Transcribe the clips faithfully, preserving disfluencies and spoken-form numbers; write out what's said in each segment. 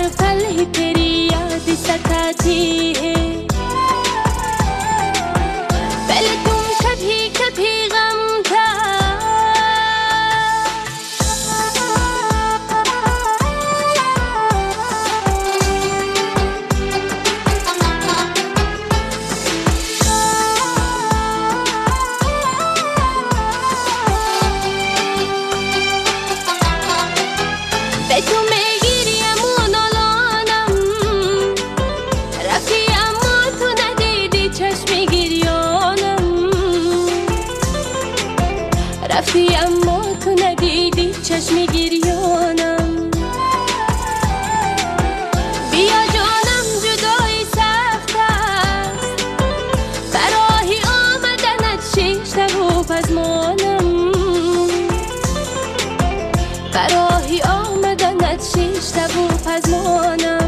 हर पल ही तेरी याद सताती है। पहले तुम कभी कभी गम था, به تو میگیریم اونالانم رفتی اما تو ندیدی چشمی گریانم، رفتی اما تو ندیدی چشمی گریانم. بیا جانم جدایی سخت است، براهی آمدنت شیش و پزمانم، براهی آمدنت شیش و پزمانم.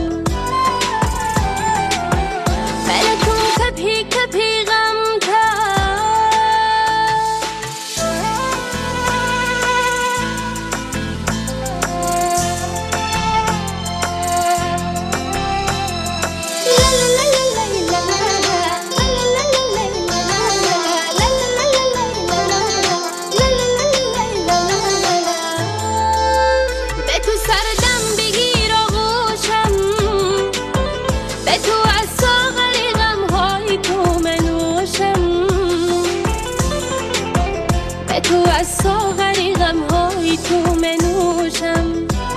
پهلے تو کبھی کبھی غم تھا، به تو سردم بگیر آغوشم، به تو از ساغر غمهای تو منوشم، به تو از ساغر غمهای تو منوشم.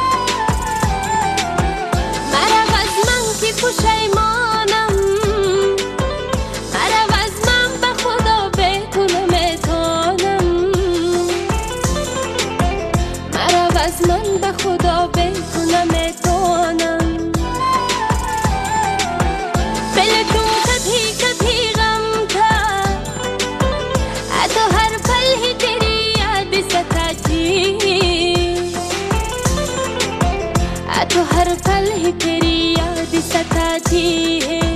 مرا از من که پشیمانم، مرا از من به خدا به تو نمیتانم، مرا از من به خدا به تو نمیتانم. پهلے تو کبھی کبھی غم تھا، تو हर पल ही तेरी याद सताती है, तो हर पल ही तेरी याद सताती है।